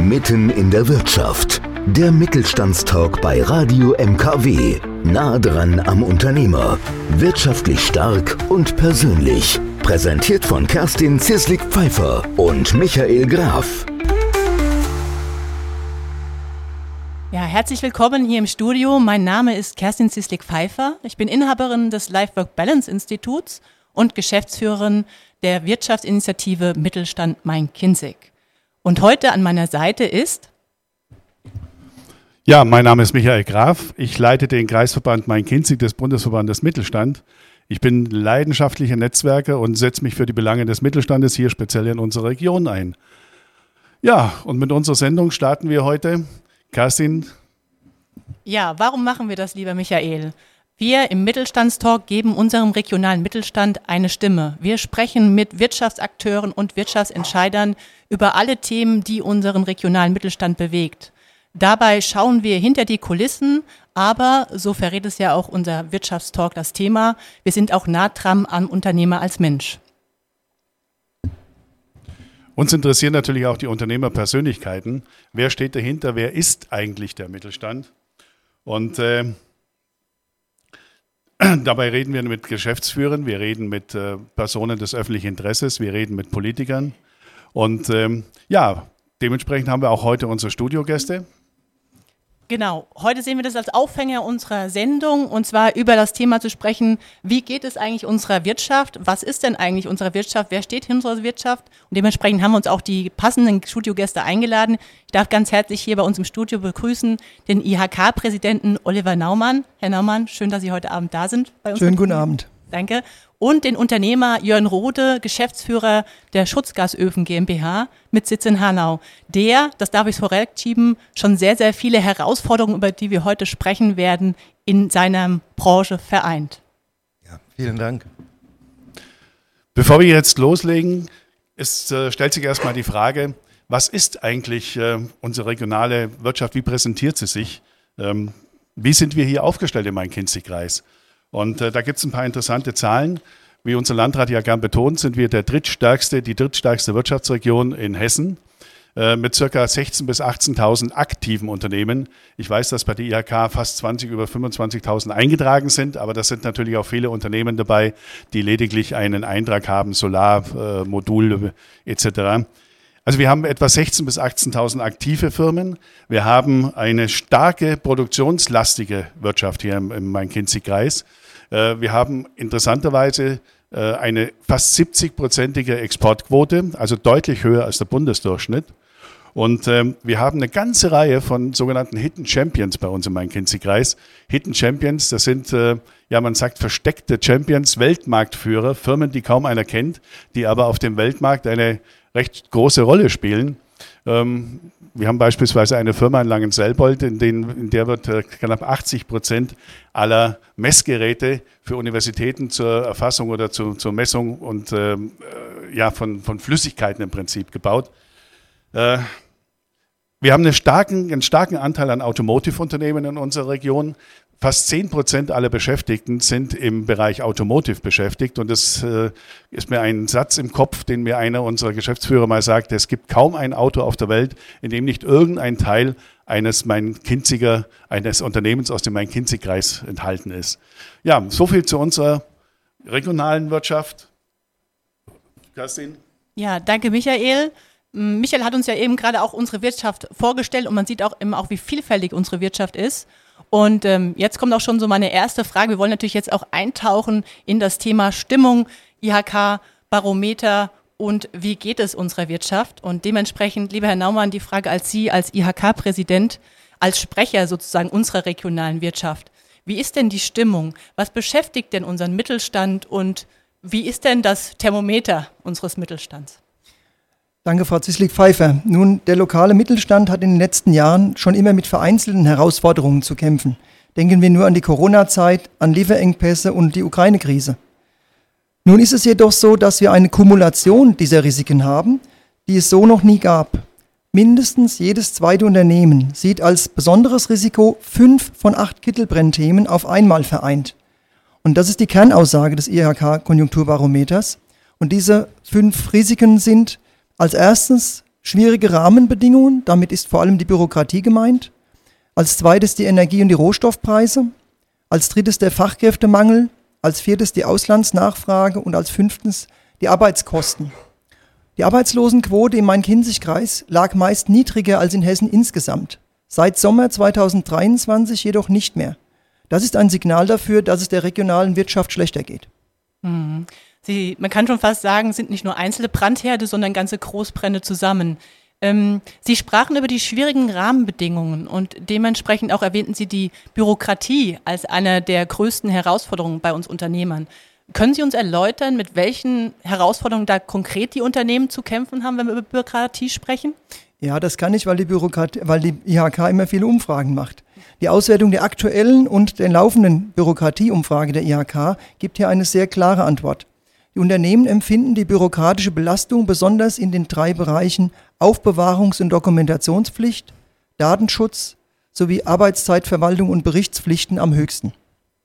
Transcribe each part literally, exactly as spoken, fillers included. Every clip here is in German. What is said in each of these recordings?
Mitten in der Wirtschaft. Der Mittelstandstalk bei Radio M K W. Nah dran am Unternehmer. Wirtschaftlich stark und persönlich. Präsentiert von Kerstin Cieslik-Pfeiffer und Michael Graf. Ja, herzlich willkommen hier im Studio. Mein Name ist Kerstin Cieslik-Pfeiffer. Ich bin Inhaberin des Life-Work-Balance-Instituts und Geschäftsführerin der Wirtschaftsinitiative Mittelstand Main-Kinzig. Und heute an meiner Seite ist... Ja, mein Name ist Michael Graf. Ich leite den Kreisverband Main-Kinzig des Bundesverbandes Mittelstand. Ich bin leidenschaftlicher Netzwerker und setze mich für die Belange des Mittelstandes hier speziell in unserer Region ein. Ja, und mit unserer Sendung starten wir heute. Kerstin? Ja, warum machen wir das, lieber Michael? Wir im Mittelstandstalk geben unserem regionalen Mittelstand eine Stimme. Wir sprechen mit Wirtschaftsakteuren und Wirtschaftsentscheidern über alle Themen, die unseren regionalen Mittelstand bewegt. Dabei schauen wir hinter die Kulissen, aber, so verrät es ja auch unser Wirtschaftstalk das Thema, wir sind auch nah dran am Unternehmer als Mensch. Uns interessieren natürlich auch die Unternehmerpersönlichkeiten. Wer steht dahinter? Wer ist eigentlich der Mittelstand? Und äh, dabei reden wir mit Geschäftsführern, wir reden mit äh, Personen des öffentlichen Interesses, wir reden mit Politikern. Und ähm, ja, dementsprechend haben wir auch heute unsere Studiogäste. Genau, heute sehen wir das als Aufhänger unserer Sendung, und zwar über das Thema zu sprechen, wie geht es eigentlich unserer Wirtschaft, was ist denn eigentlich unsere Wirtschaft, wer steht hinter unserer Wirtschaft, und dementsprechend haben wir uns auch die passenden Studiogäste eingeladen. Ich darf ganz herzlich hier bei uns im Studio begrüßen den I H K-Präsidenten Oliver Naumann. Herr Naumann, schön, dass Sie heute Abend da sind bei uns. Schönen guten Abend. Danke. Und den Unternehmer Jörn Rode, Geschäftsführer der Schutzgasöfen GmbH mit Sitz in Hanau. Der, das darf ich vorwegschieben, schon sehr, sehr viele Herausforderungen, über die wir heute sprechen werden, in seiner Branche vereint. Ja, vielen Dank. Bevor wir jetzt loslegen, ist, äh, stellt sich erstmal die Frage, was ist eigentlich äh, unsere regionale Wirtschaft, wie präsentiert sie sich? Ähm, wie sind wir hier aufgestellt im Main-Kinzig-Kreis? Und äh, da gibt es ein paar interessante Zahlen. Wie unser Landrat ja gern betont, sind wir der drittstärkste, die drittstärkste Wirtschaftsregion in Hessen äh, mit ca. sechzehntausend bis achtzehntausend aktiven Unternehmen. Ich weiß, dass bei der I H K fast zwanzig, über fünfundzwanzigtausend eingetragen sind, aber das sind natürlich auch viele Unternehmen dabei, die lediglich einen Eintrag haben, Solar, äh, Modul et cetera. Also wir haben etwa sechzehntausend bis achtzehntausend aktive Firmen. Wir haben eine starke produktionslastige Wirtschaft hier im, im Main-Kinzig-Kreis. Wir haben interessanterweise eine fast siebzig-prozentige Exportquote, also deutlich höher als der Bundesdurchschnitt. Und wir haben eine ganze Reihe von sogenannten Hidden Champions bei uns im Main-Kinzig-Kreis. Hidden Champions, das sind, ja man sagt, versteckte Champions, Weltmarktführer, Firmen, die kaum einer kennt, die aber auf dem Weltmarkt eine recht große Rolle spielen. Ähm, wir haben beispielsweise eine Firma in Langenselbold, in, den, in der wird äh, knapp achtzig Prozent aller Messgeräte für Universitäten zur Erfassung oder zu, zur Messung und äh, ja, von, von Flüssigkeiten im Prinzip gebaut. Äh, wir haben einen starken, einen starken Anteil an Automotive-Unternehmen in unserer Region. Fast zehn Prozent aller Beschäftigten sind im Bereich Automotive beschäftigt, und das äh, ist mir ein Satz im Kopf, den mir einer unserer Geschäftsführer mal sagte: Es gibt kaum ein Auto auf der Welt, in dem nicht irgendein Teil eines Main-Kinziger, eines Unternehmens aus dem Main-Kinzig-Kreis enthalten ist. Ja, so viel zu unserer regionalen Wirtschaft. Kerstin? Ja, danke Michael. Michael hat uns ja eben gerade auch unsere Wirtschaft vorgestellt, und man sieht auch immer auch, wie vielfältig unsere Wirtschaft ist. Und ähm, jetzt kommt auch schon so meine erste Frage. Wir wollen natürlich jetzt auch eintauchen in das Thema Stimmung, I H K, Barometer und wie geht es unserer Wirtschaft. Und dementsprechend, lieber Herr Naumann, die Frage als Sie als I H K-Präsident, als Sprecher sozusagen unserer regionalen Wirtschaft. Wie ist denn die Stimmung? Was beschäftigt denn unseren Mittelstand und wie ist denn das Thermometer unseres Mittelstands? Danke, Frau Cieslik-Pfeiffer. Nun, der lokale Mittelstand hat in den letzten Jahren schon immer mit vereinzelten Herausforderungen zu kämpfen. Denken wir nur an die Corona-Zeit, an Lieferengpässe und die Ukraine-Krise. Nun ist es jedoch so, dass wir eine Kumulation dieser Risiken haben, die es so noch nie gab. Mindestens jedes zweite Unternehmen sieht als besonderes Risiko fünf von acht Kittelbrennthemen auf einmal vereint. Und das ist die Kernaussage des I H K-Konjunkturbarometers. Und diese fünf Risiken sind als erstes schwierige Rahmenbedingungen, damit ist vor allem die Bürokratie gemeint. Als zweites die Energie- und die Rohstoffpreise. Als drittes der Fachkräftemangel. Als viertes die Auslandsnachfrage und als fünftens die Arbeitskosten. Die Arbeitslosenquote im Main-Kinzig-Kreis lag meist niedriger als in Hessen insgesamt. Seit Sommer zweitausenddreiundzwanzig jedoch nicht mehr. Das ist ein Signal dafür, dass es der regionalen Wirtschaft schlechter geht. Mhm. Sie, man kann schon fast sagen, sind nicht nur einzelne Brandherde, sondern ganze Großbrände zusammen. Ähm, Sie sprachen über die schwierigen Rahmenbedingungen und dementsprechend auch erwähnten Sie die Bürokratie als eine der größten Herausforderungen bei uns Unternehmern. Können Sie uns erläutern, mit welchen Herausforderungen da konkret die Unternehmen zu kämpfen haben, wenn wir über Bürokratie sprechen? Ja, das kann ich, weil die, Bürokratie, weil die I H K immer viele Umfragen macht. Die Auswertung der aktuellen und der laufenden Bürokratieumfrage der I H K gibt hier eine sehr klare Antwort. Die Unternehmen empfinden die bürokratische Belastung besonders in den drei Bereichen Aufbewahrungs- und Dokumentationspflicht, Datenschutz sowie Arbeitszeitverwaltung und Berichtspflichten am höchsten.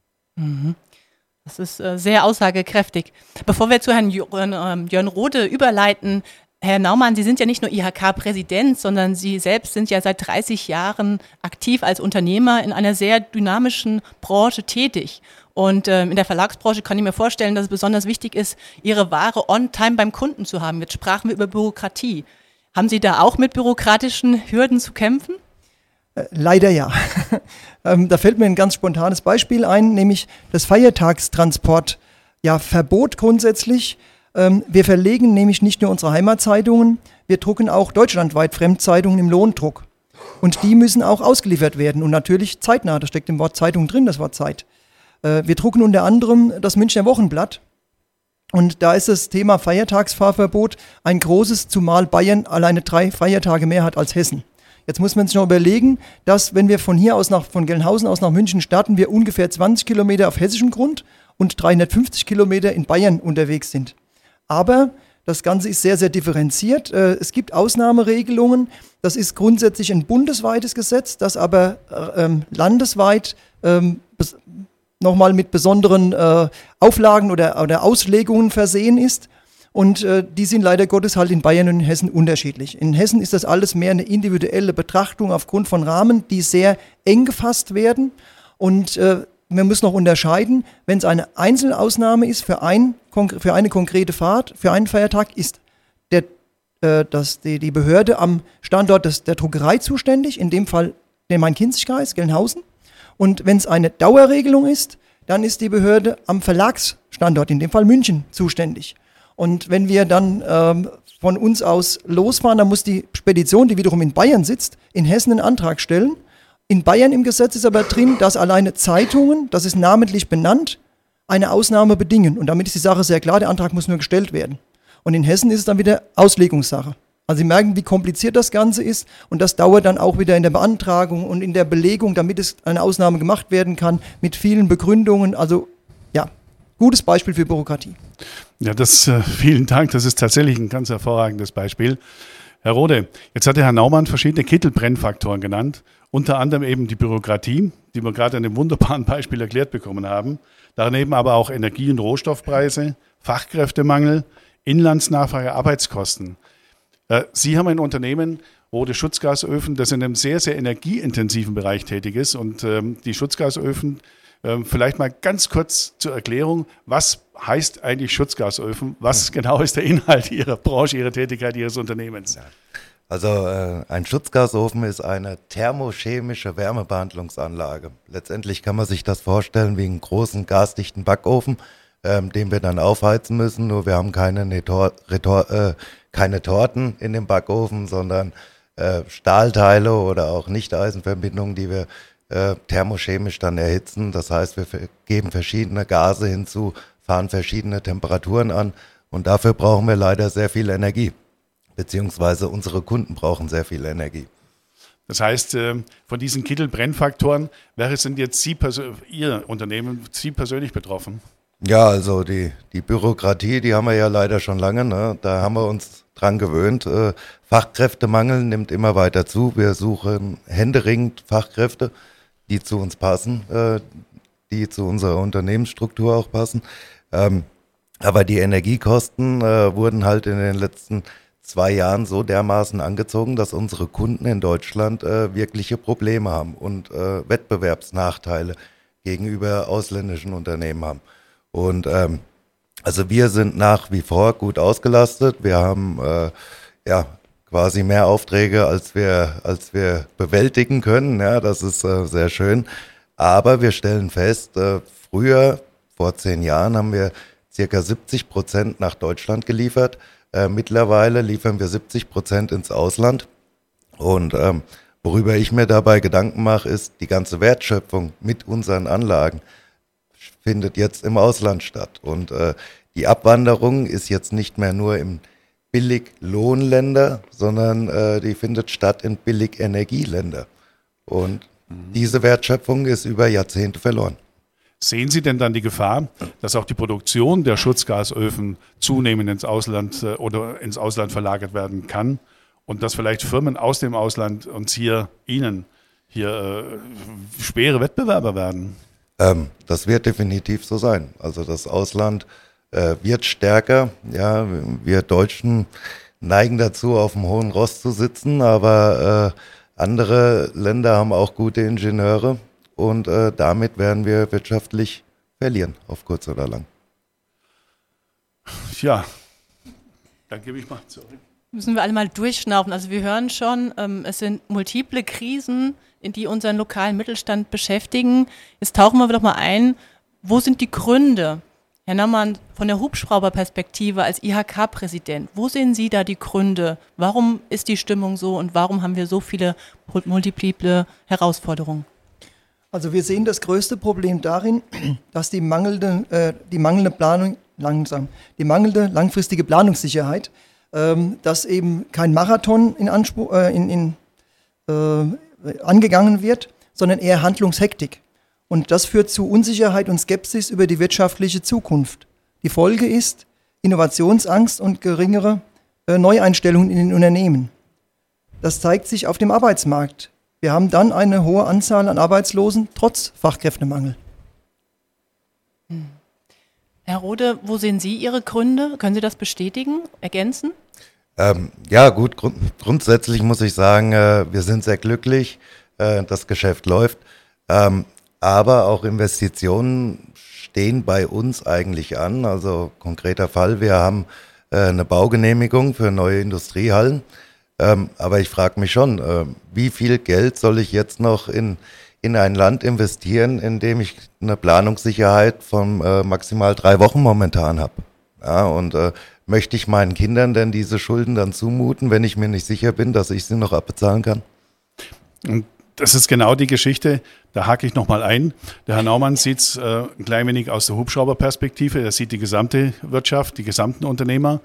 Mhm. Das ist äh, sehr aussagekräftig. Bevor wir zu Herrn Jörn, äh, Jörn Rode überleiten, Herr Naumann, Sie sind ja nicht nur I H K-Präsident, sondern Sie selbst sind ja seit dreißig Jahren aktiv als Unternehmer in einer sehr dynamischen Branche tätig. Und äh, in der Verlagsbranche kann ich mir vorstellen, dass es besonders wichtig ist, Ihre Ware on-time beim Kunden zu haben. Jetzt sprachen wir über Bürokratie. Haben Sie da auch mit bürokratischen Hürden zu kämpfen? Äh, leider ja. ähm, da fällt mir ein ganz spontanes Beispiel ein, nämlich das Feiertagstransport. Ja, Verbot grundsätzlich. Ähm, wir verlegen nämlich nicht nur unsere Heimatzeitungen, wir drucken auch deutschlandweit Fremdzeitungen im Lohndruck. Und die müssen auch ausgeliefert werden und natürlich zeitnah. Da steckt im Wort Zeitung drin, das Wort Zeit. Äh, wir drucken unter anderem das Münchner Wochenblatt. Und da ist das Thema Feiertagsfahrverbot ein großes, zumal Bayern alleine drei Feiertage mehr hat als Hessen. Jetzt muss man sich noch überlegen, dass wenn wir von hier aus nach, von Gelnhausen aus nach München starten, wir ungefähr zwanzig Kilometer auf hessischem Grund und dreihundertfünfzig Kilometer in Bayern unterwegs sind. Aber das Ganze ist sehr, sehr differenziert. Es gibt Ausnahmeregelungen. Das ist grundsätzlich ein bundesweites Gesetz, das aber ähm, landesweit ähm, nochmal mit besonderen äh, Auflagen oder, oder Auslegungen versehen ist. Und äh, die sind leider Gottes halt in Bayern und in Hessen unterschiedlich. In Hessen ist das alles mehr eine individuelle Betrachtung aufgrund von Rahmen, die sehr eng gefasst werden. Und äh, man muss noch unterscheiden, wenn es eine Einzelausnahme ist für, ein, für eine konkrete Fahrt, für einen Feiertag, ist der, äh, das, die, die Behörde am Standort des, der Druckerei zuständig, in dem Fall der Main-Kinzig-Kreis, Gelnhausen. Und wenn es eine Dauerregelung ist, dann ist die Behörde am Verlagsstandort, in dem Fall München, zuständig. Und wenn wir dann ähm, von uns aus losfahren, dann muss die Spedition, die wiederum in Bayern sitzt, in Hessen einen Antrag stellen. In Bayern im Gesetz ist aber drin, dass alleine Zeitungen, das ist namentlich benannt, eine Ausnahme bedingen. Und damit ist die Sache sehr klar, der Antrag muss nur gestellt werden. Und in Hessen ist es dann wieder Auslegungssache. Also Sie merken, wie kompliziert das Ganze ist und das dauert dann auch wieder in der Beantragung und in der Belegung, damit es eine Ausnahme gemacht werden kann, mit vielen Begründungen. Also ja, gutes Beispiel für Bürokratie. Ja, das, äh, vielen Dank, das ist tatsächlich ein ganz hervorragendes Beispiel. Herr Rode, jetzt hat der Herr Naumann verschiedene Kittelbrennfaktoren genannt, unter anderem eben die Bürokratie, die wir gerade in einem wunderbaren Beispiel erklärt bekommen haben, daneben aber auch Energie- und Rohstoffpreise, Fachkräftemangel, Inlandsnachfrage, Arbeitskosten. Sie haben ein Unternehmen, Rode Schutzgasöfen, das in einem sehr, sehr energieintensiven Bereich tätig ist. Und ähm, die Schutzgasöfen, ähm, vielleicht mal ganz kurz zur Erklärung, was heißt eigentlich Schutzgasöfen? Was genau ist der Inhalt Ihrer Branche, Ihrer Tätigkeit, Ihres Unternehmens? Also äh, ein Schutzgasofen ist eine thermochemische Wärmebehandlungsanlage. Letztendlich kann man sich das vorstellen wie einen großen gasdichten Backofen, ähm, den wir dann aufheizen müssen. Nur wir haben keine, Netor, Retor, äh, keine Torten in dem Backofen, sondern äh, Stahlteile oder auch Nicht-Eisenverbindungen, die wir äh, thermochemisch dann erhitzen. Das heißt, wir geben verschiedene Gase hinzu, fahren verschiedene Temperaturen an und dafür brauchen wir leider sehr viel Energie. Beziehungsweise unsere Kunden brauchen sehr viel Energie. Das heißt, von diesen Kittelbrennfaktoren, welche sind jetzt Sie, Ihr Unternehmen, Sie persönlich betroffen? Ja, also die, die Bürokratie, die haben wir ja leider schon lange, ne? Da haben wir uns dran gewöhnt. Äh, Fachkräftemangel nimmt immer weiter zu. Wir suchen händeringend Fachkräfte, die zu uns passen, äh, die zu unserer Unternehmensstruktur auch passen. Ähm, aber die Energiekosten äh, wurden halt in den letzten zwei Jahren so dermaßen angezogen, dass unsere Kunden in Deutschland äh, wirkliche Probleme haben und äh, Wettbewerbsnachteile gegenüber ausländischen Unternehmen haben. Und ähm, also wir sind nach wie vor gut ausgelastet. Wir haben äh, ja quasi mehr Aufträge, als wir, als wir bewältigen können. Ja, das ist äh, sehr schön. Aber wir stellen fest, äh, früher, vor zehn Jahren, haben wir circa siebzig Prozent nach Deutschland geliefert. Äh, mittlerweile liefern wir siebzig Prozent ins Ausland. Und ähm, worüber ich mir dabei Gedanken mache, ist, die ganze Wertschöpfung mit unseren Anlagen findet jetzt im Ausland statt. Und äh, die Abwanderung ist jetzt nicht mehr nur im Billig-Lohnländer, sondern äh, die findet statt in Billig-Energieländer. Und mhm. diese Wertschöpfung ist über Jahrzehnte verloren. Sehen Sie denn dann die Gefahr, dass auch die Produktion der Schutzgasöfen zunehmend ins Ausland äh, oder ins Ausland verlagert werden kann und dass vielleicht Firmen aus dem Ausland uns hier, Ihnen, hier äh, schwere Wettbewerber werden? Ähm, das wird definitiv so sein. Also das Ausland äh, wird stärker. Ja, wir Deutschen neigen dazu, auf dem hohen Ross zu sitzen, aber äh, andere Länder haben auch gute Ingenieure und äh, damit werden wir wirtschaftlich verlieren, auf kurz oder lang. Ja, dann gebe ich mal zurück. Müssen wir alle mal durchschnaufen. Also wir hören schon, ähm, es sind multiple Krisen, in die unseren lokalen Mittelstand beschäftigen. Jetzt tauchen wir doch mal ein, wo sind die Gründe? Herr Naumann, von der Hubschrauberperspektive als I H K-Präsident, wo sehen Sie da die Gründe? Warum ist die Stimmung so und warum haben wir so viele multiple Herausforderungen? Also wir sehen das größte Problem darin, dass die mangelnde, äh, die mangelnde Planung, langsam, die mangelnde langfristige Planungssicherheit, ähm, dass eben kein Marathon in Anspruch, äh, in, in, äh, angegangen wird, sondern eher Handlungshektik. Und das führt zu Unsicherheit und Skepsis über die wirtschaftliche Zukunft. Die Folge ist Innovationsangst und geringere äh, Neueinstellungen in den Unternehmen. Das zeigt sich auf dem Arbeitsmarkt. Wir haben dann eine hohe Anzahl an Arbeitslosen trotz Fachkräftemangel. Hm. Herr Rode, wo sehen Sie Ihre Gründe? Können Sie das bestätigen, ergänzen? Ähm, ja gut, grund grundsätzlich muss ich sagen, äh, wir sind sehr glücklich, äh, das Geschäft läuft, ähm, aber auch Investitionen stehen bei uns eigentlich an. Also konkreter Fall, wir haben äh, eine Baugenehmigung für neue Industriehallen, ähm, aber ich frage mich schon, äh, wie viel Geld soll ich jetzt noch in, in ein Land investieren, in dem ich eine Planungssicherheit von äh, maximal drei Wochen momentan habe. Ja, und äh, möchte ich meinen Kindern denn diese Schulden dann zumuten, wenn ich mir nicht sicher bin, dass ich sie noch abbezahlen kann? Und das ist genau die Geschichte, da hake ich nochmal ein. Der Herr Naumann sieht es äh, ein klein wenig aus der Hubschrauberperspektive, er sieht die gesamte Wirtschaft, die gesamten Unternehmer.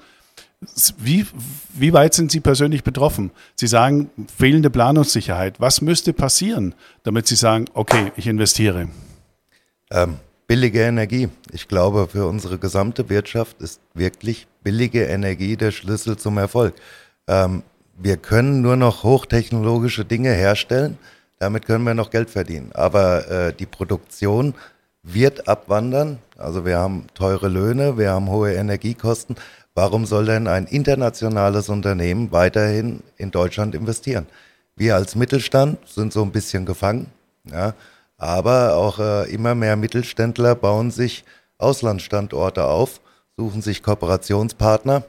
Wie, wie weit sind Sie persönlich betroffen? Sie sagen, fehlende Planungssicherheit. Was müsste passieren, damit Sie sagen, okay, ich investiere? Ähm, billige Energie. Ich glaube, für unsere gesamte Wirtschaft ist wirklich billige Energie der Schlüssel zum Erfolg. Ähm, wir können nur noch hochtechnologische Dinge herstellen, damit können wir noch Geld verdienen. Aber äh, die Produktion wird abwandern. Also wir haben teure Löhne, wir haben hohe Energiekosten. Warum soll denn ein internationales Unternehmen weiterhin in Deutschland investieren? Wir als Mittelstand sind so ein bisschen gefangen, ja, aber auch äh, immer mehr Mittelständler bauen sich Auslandsstandorte auf, suchen sich Kooperationspartner,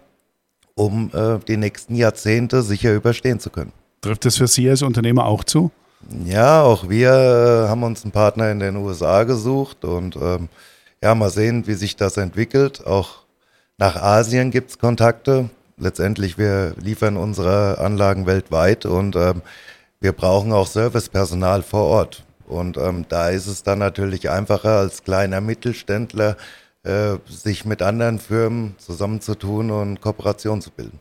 um äh, die nächsten Jahrzehnte sicher überstehen zu können. Trifft das für Sie als Unternehmer auch zu? Ja, auch wir äh, haben uns einen Partner in den U S A gesucht und ähm, ja, mal sehen, wie sich das entwickelt. Auch nach Asien gibt es Kontakte. Letztendlich, wir liefern unsere Anlagen weltweit und ähm, wir brauchen auch Servicepersonal vor Ort. Und ähm, da ist es dann natürlich einfacher, als kleiner Mittelständler äh, sich mit anderen Firmen zusammenzutun und Kooperation zu bilden.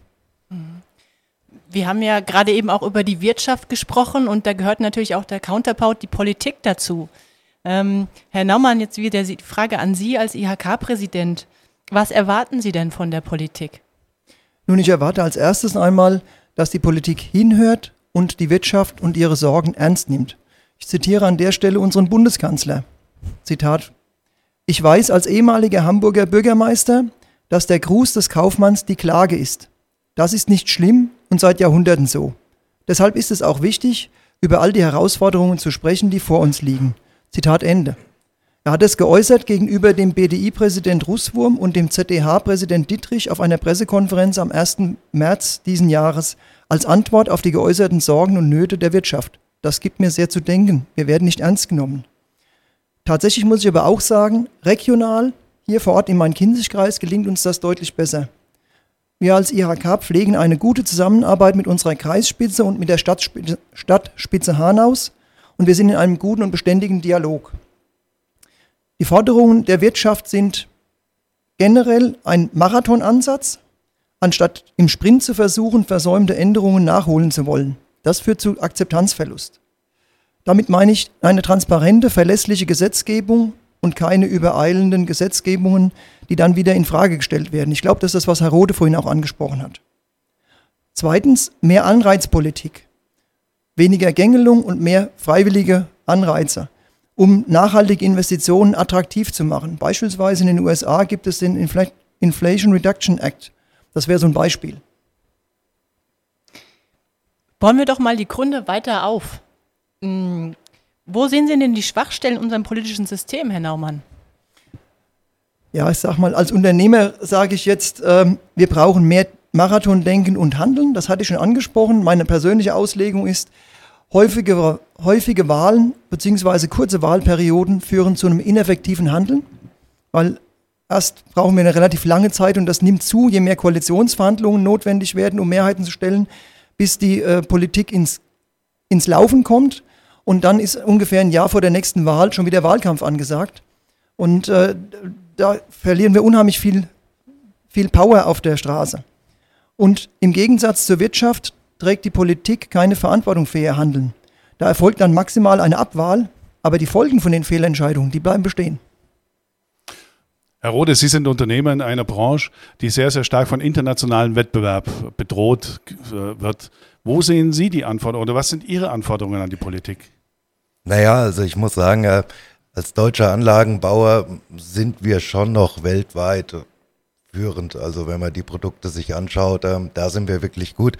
Wir haben ja gerade eben auch über die Wirtschaft gesprochen und da gehört natürlich auch der Counterpart, die Politik dazu. Ähm, Herr Naumann, jetzt wieder die Frage an Sie als I H K-Präsident. Was erwarten Sie denn von der Politik? Nun, ich erwarte als erstes einmal, dass die Politik hinhört und die Wirtschaft und ihre Sorgen ernst nimmt. Ich zitiere an der Stelle unseren Bundeskanzler. Zitat: Ich weiß als ehemaliger Hamburger Bürgermeister, dass der Gruß des Kaufmanns die Klage ist. Das ist nicht schlimm und seit Jahrhunderten so. Deshalb ist es auch wichtig, über all die Herausforderungen zu sprechen, die vor uns liegen. Zitat Ende. Er hat es geäußert gegenüber dem B D I-Präsident Russwurm und dem Z D H-Präsident Dittrich auf einer Pressekonferenz am ersten März diesen Jahres als Antwort auf die geäußerten Sorgen und Nöte der Wirtschaft. Das gibt mir sehr zu denken. Wir werden nicht ernst genommen. Tatsächlich muss ich aber auch sagen, regional, hier vor Ort im Main-Kinzig-Kreis, gelingt uns das deutlich besser. Wir als I H K pflegen eine gute Zusammenarbeit mit unserer Kreisspitze und mit der Stadtspitze, Stadtspitze Hanaus und wir sind in einem guten und beständigen Dialog. Die Forderungen der Wirtschaft sind generell ein Marathonansatz, anstatt im Sprint zu versuchen, versäumte Änderungen nachholen zu wollen. Das führt zu Akzeptanzverlust. Damit meine ich eine transparente, verlässliche Gesetzgebung und keine übereilenden Gesetzgebungen, die dann wieder in Frage gestellt werden. Ich glaube, das ist das, was Herr Rode vorhin auch angesprochen hat. Zweitens, mehr Anreizpolitik. Weniger Gängelung und mehr freiwillige Anreize, um nachhaltige Investitionen attraktiv zu machen. Beispielsweise in den U S A gibt es den Infl- Inflation Reduction Act. Das wäre so ein Beispiel. Bauen wir doch mal die Gründe weiter auf. Hm, wo sehen Sie denn die Schwachstellen in unserem politischen System, Herr Naumann? Ja, ich sag mal, als Unternehmer sage ich jetzt, ähm, wir brauchen mehr Marathondenken und Handeln. Das hatte ich schon angesprochen. Meine persönliche Auslegung ist, häufige, häufige Wahlen bzw. kurze Wahlperioden führen zu einem ineffektiven Handeln, weil erst brauchen wir eine relativ lange Zeit und das nimmt zu, je mehr Koalitionsverhandlungen notwendig werden, um Mehrheiten zu stellen, bis die äh, Politik ins, ins Laufen kommt. Und dann ist ungefähr ein Jahr vor der nächsten Wahl schon wieder Wahlkampf angesagt. Und äh, da verlieren wir unheimlich viel, viel Power auf der Straße. Und im Gegensatz zur Wirtschaft trägt die Politik keine Verantwortung für ihr Handeln. Da erfolgt dann maximal eine Abwahl, aber die Folgen von den Fehlentscheidungen, die bleiben bestehen. Herr Rode, Sie sind Unternehmer in einer Branche, die sehr, sehr stark von internationalem Wettbewerb bedroht wird. Wo sehen Sie die Anforderungen oder was sind Ihre Anforderungen an die Politik? Naja, also ich muss sagen, als deutscher Anlagenbauer sind wir schon noch weltweit führend. Also wenn man die Produkte sich anschaut, da sind wir wirklich gut.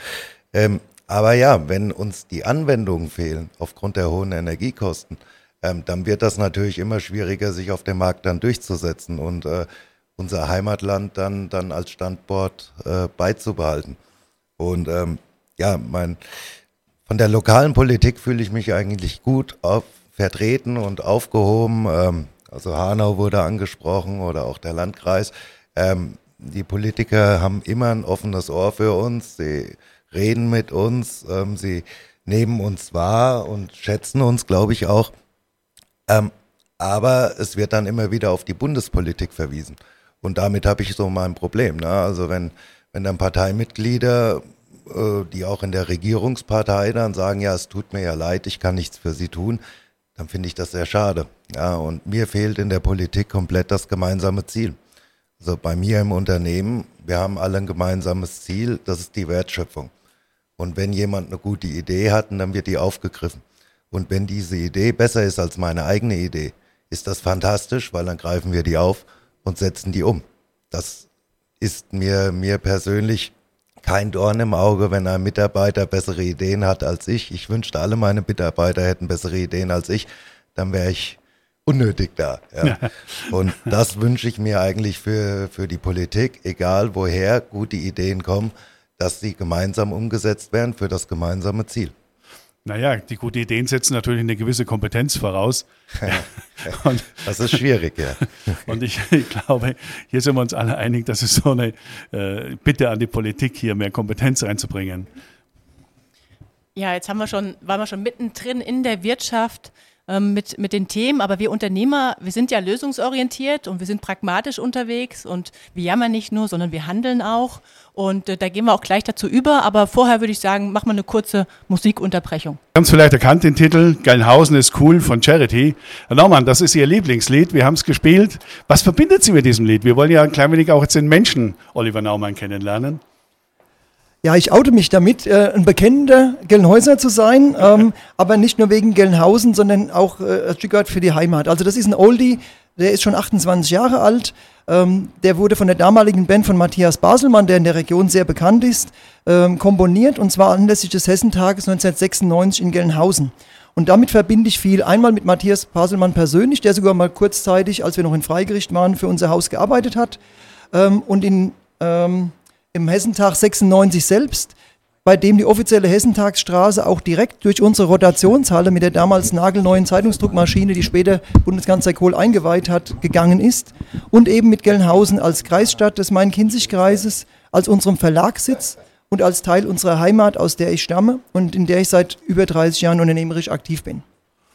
Aber ja, wenn uns die Anwendungen fehlen aufgrund der hohen Energiekosten, dann wird das natürlich immer schwieriger, sich auf dem Markt dann durchzusetzen und unser Heimatland dann, dann als Standort beizubehalten. Und ja, mein, von der lokalen Politik fühle ich mich eigentlich gut auf, vertreten und aufgehoben. Ähm, also Hanau wurde angesprochen oder auch der Landkreis. Ähm, die Politiker haben immer ein offenes Ohr für uns. Sie reden mit uns, ähm, sie nehmen uns wahr und schätzen uns, glaube ich, auch. Ähm, aber es wird dann immer wieder auf die Bundespolitik verwiesen. Und damit habe ich so mein Problem. Ne? Also wenn, wenn dann Parteimitglieder, die auch in der Regierungspartei dann sagen, ja, es tut mir ja leid, ich kann nichts für sie tun, dann finde ich das sehr schade. Ja, und mir fehlt in der Politik komplett das gemeinsame Ziel. Also bei mir im Unternehmen, wir haben alle ein gemeinsames Ziel, das ist die Wertschöpfung. Und wenn jemand eine gute Idee hat, dann wird die aufgegriffen. Und wenn diese Idee besser ist als meine eigene Idee, ist das fantastisch, weil dann greifen wir die auf und setzen die um. Das ist mir, mir persönlich kein Dorn im Auge, wenn ein Mitarbeiter bessere Ideen hat als ich. Ich wünschte, alle meine Mitarbeiter hätten bessere Ideen als ich. Dann wäre ich unnötig da. Ja. Und das wünsche ich mir eigentlich für, für die Politik, egal woher gute Ideen kommen, dass sie gemeinsam umgesetzt werden für das gemeinsame Ziel. Naja, die guten Ideen setzen natürlich eine gewisse Kompetenz voraus. Und das ist schwierig, ja. Und ich, ich glaube, hier sind wir uns alle einig, dass es so eine äh, Bitte an die Politik hier mehr Kompetenz reinzubringen. Ja, jetzt haben wir schon, waren wir schon mittendrin in der Wirtschaft ähm, mit, mit den Themen, aber wir Unternehmer, wir sind ja lösungsorientiert und wir sind pragmatisch unterwegs und wir jammern nicht nur, sondern wir handeln auch. Und äh, da gehen wir auch gleich dazu über, aber vorher würde ich sagen, machen wir eine kurze Musikunterbrechung. Sie haben es vielleicht erkannt, den Titel Gelnhausen ist cool von Charity. Herr Naumann, das ist Ihr Lieblingslied, wir haben es gespielt. Was verbindet Sie mit diesem Lied? Wir wollen ja ein klein wenig auch jetzt den Menschen Oliver Naumann kennenlernen. Ja, ich oute mich damit, äh, ein bekennender Gelnhäuser zu sein, ähm, aber nicht nur wegen Gelnhausen, sondern auch äh, ein Stück weit für die Heimat. Also das ist ein Oldie, Der ist schon achtundzwanzig Jahre alt. Ähm, der wurde von der damaligen Band von Matthias Baselmann, der in der Region sehr bekannt ist, ähm, komponiert, und zwar anlässlich des Hessentages neunzehnhundertsechsundneunzig in Gelnhausen. Und damit verbinde ich viel. Einmal mit Matthias Baselmann persönlich, der sogar mal kurzzeitig, als wir noch in Freigericht waren, für unser Haus gearbeitet hat. Ähm, und in, ähm, im Hessentag sechsundneunzig selbst, bei dem die offizielle Hessentagsstraße auch direkt durch unsere Rotationshalle mit der damals nagelneuen Zeitungsdruckmaschine, die später Bundeskanzler Kohl eingeweiht hat, gegangen ist. Und eben mit Gelnhausen als Kreisstadt des Main-Kinzig-Kreises, als unserem Verlagssitz und als Teil unserer Heimat, aus der ich stamme und in der ich seit über dreißig Jahren unternehmerisch aktiv bin.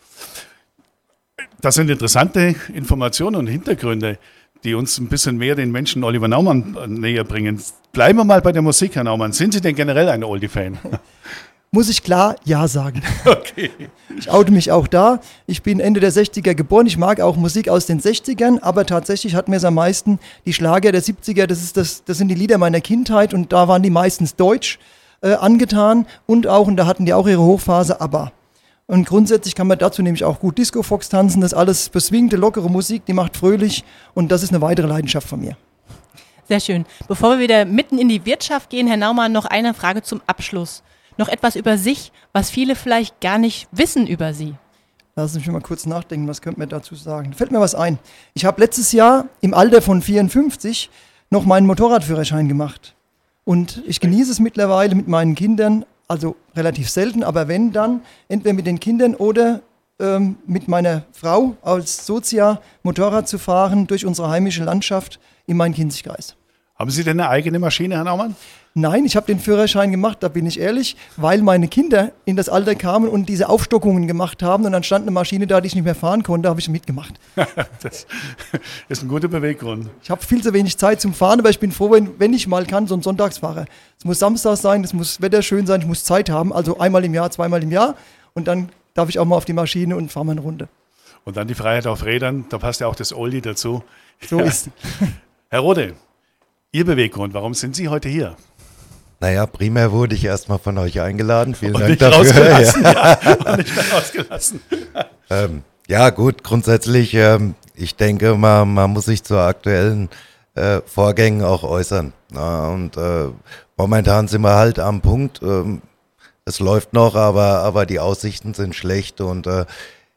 Das sind interessante Informationen und Hintergründe, die uns ein bisschen mehr den Menschen Oliver Naumann näher bringen. Bleiben wir mal bei der Musik, Herr Naumann. Sind Sie denn generell ein Oldie-Fan? Muss ich klar Ja sagen. Okay. Ich oute mich auch da. Ich bin Ende der sechziger geboren. Ich mag auch Musik aus den sechzigern, aber tatsächlich hat mir es am meisten die Schlager der siebziger, das, ist das, das sind die Lieder meiner Kindheit, und da waren die meistens deutsch äh, angetan und auch, und da hatten die auch ihre Hochphase, ABBA. Und grundsätzlich kann man dazu nämlich auch gut Disco-Fox tanzen. Das ist alles beswingte, lockere Musik, die macht fröhlich, und das ist eine weitere Leidenschaft von mir. Sehr schön. Bevor wir wieder mitten in die Wirtschaft gehen, Herr Naumann, noch eine Frage zum Abschluss. Noch etwas über sich, was viele vielleicht gar nicht wissen über Sie. Lassen Sie mich mal kurz nachdenken, was könnte man dazu sagen. Fällt mir was ein. Ich habe letztes Jahr im Alter von vierundfünfzig noch meinen Motorradführerschein gemacht. Und ich genieße es mittlerweile mit meinen Kindern, also relativ selten, aber wenn dann, entweder mit den Kindern oder ähm, mit meiner Frau als Sozia Motorrad zu fahren durch unsere heimische Landschaft im Main-Kinzig-Kreis. Haben Sie denn eine eigene Maschine, Herr Naumann? Nein, ich habe den Führerschein gemacht, da bin ich ehrlich, weil meine Kinder in das Alter kamen und diese Aufstockungen gemacht haben, und dann stand eine Maschine da, die ich nicht mehr fahren konnte, habe ich mitgemacht. Das ist ein guter Beweggrund. Ich habe viel zu wenig Zeit zum Fahren, aber ich bin froh, wenn, wenn ich mal kann, so ein Sonntagsfahrer. Es muss Samstag sein, es muss Wetter schön sein, ich muss Zeit haben, also einmal im Jahr, zweimal im Jahr, und dann darf ich auch mal auf die Maschine und fahre mal eine Runde. Und dann die Freiheit auf Rädern, da passt ja auch das Oldie dazu. So Ja. ist. Herr Rode, Ihr Beweggrund, warum sind Sie heute hier? Naja, primär wurde ich erstmal von euch eingeladen. Vielen Und Dank nicht dafür. rausgelassen. Ja. Ja, und nicht mehr rausgelassen. Ähm, ja, gut, grundsätzlich, ähm, ich denke, man, man muss sich zu aktuellen äh, Vorgängen auch äußern. Na, und äh, momentan sind wir halt am Punkt, ähm, es läuft noch, aber, aber die Aussichten sind schlecht, und äh,